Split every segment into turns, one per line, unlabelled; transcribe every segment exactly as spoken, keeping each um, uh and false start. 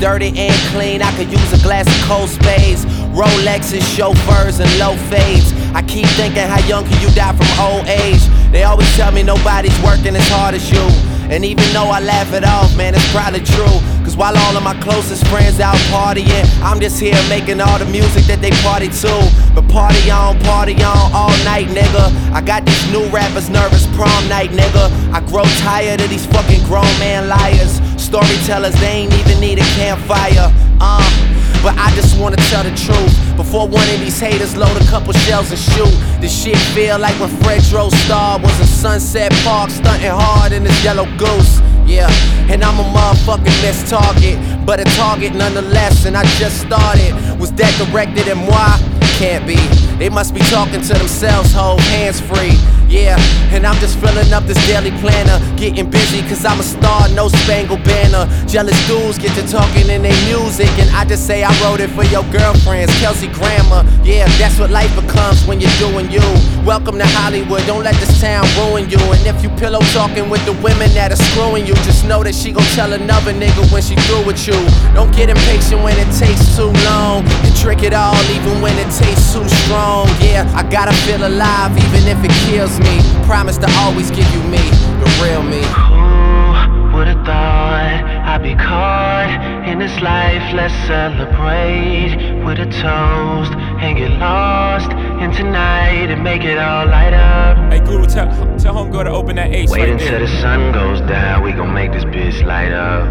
dirty and clean. I could use a glass of cold spades, Rolexes, chauffeurs, and low fades. I keep thinking, how young can you die from old age? They always tell me nobody's working as hard as you. And even though I laugh it off, man, it's probably true. Cause while all of my closest friends out partying, I'm just here making all the music that they party to. But party on, party on, all night, nigga. I got these new rappers nervous prom night, nigga. I grow tired of these fucking grown man liars. Storytellers, they ain't even need a campfire. Uh But I just wanna tell the truth before one of these haters load a couple shells and shoot. This shit feel like when Fred Star was in Sunset Park stunting hard in his yellow goose. Yeah, and I'm a motherfucking missed target, but a target nonetheless, and I just started. Was that directed at moi? Can't be. They must be talking to themselves, hold hands free. Yeah, and I'm just filling up this daily planner, getting busy cause I'm a star, no spangled banner. Jealous dudes get to talking in their music, and I just say I wrote it for your girlfriends, Kelsey Grammer. Yeah, that's what life becomes when you're doing you. Welcome to Hollywood, don't let this town ruin you. And if you pillow talking with the women that are screwing you, just know that she gon' tell another nigga when she through with you. Don't get impatient when it takes too long, and drink it all even when it tastes too strong. Yeah, I gotta feel alive even if it kills me. Promise to always give you me, the real me.
Who would've thought I'd be caught in this life? Let's celebrate with a toast and get lost in tonight and make it all light up.
Hey Guru, tell, tell homegirl to open that ace.
Wait
right
until
there.
the sun goes down, we gon' make this bitch light up.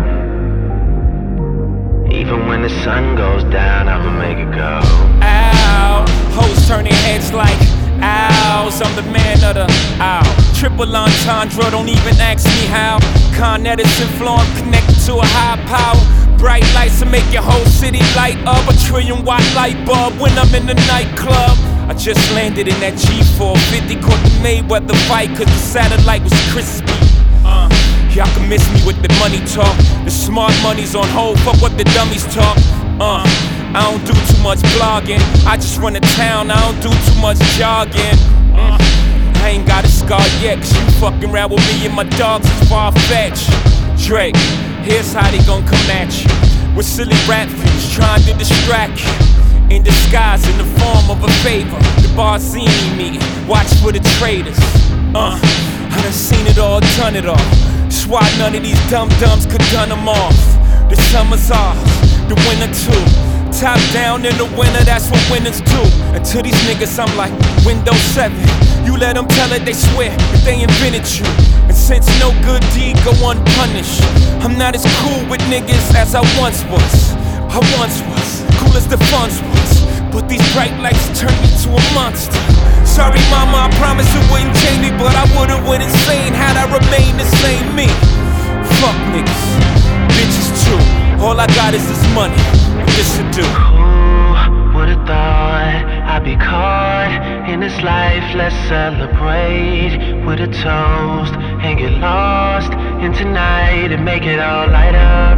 Even when the sun goes down, I'ma make it go.
Ow, hoes turning heads like owls. I'm the man of the owl. Triple entendre, don't even ask me how. Con Edison flow, I'm connected to a high power. Bright lights to make your whole city light up. A trillion watt light bulb when I'm in the nightclub. I just landed in that G four fifty, caught the Mayweather fight cause the satellite was crispy. Uh, y'all can miss me with the money talk. The smart money's on hold, fuck what the dummies talk. Uh, I don't do too much blogging, I just run a town, I don't do too much jogging. Uh, I ain't got a scar yet, cause you fucking around with me and my dogs is far-fetched. Drake, here's how they gon' come at you with silly rap views trying to distract you. In disguise, in the form of a favor. The Barzini meeting, watch for the traitors. Uh, I done seen it all, done it all. That's why none of these dum-dums could done them off. The summer's ours, the winter too. Top down in the winter, that's what winners do. And to these niggas I'm like Windows seven. You let them tell it, they swear that they invented you. And since no good deed go unpunished, I'm not as cool with niggas as I once was. I once was, cool as the funds was, but these bright lights turned me to a monster. Sorry mama, I promised it wouldn't change me, but I would've went insane had I remained the same me. Fuck niggas, bitches too, all I got is this money, this to do.
Who would've thought I'd be caught in this life? Let's celebrate with a toast and get lost in tonight and make it all light up.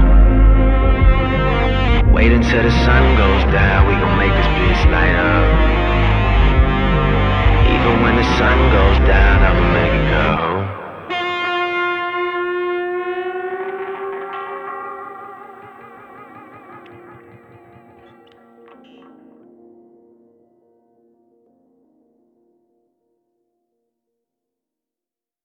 Wait until the sun goes down, we gon' make this bitch light up. Even when the sun goes down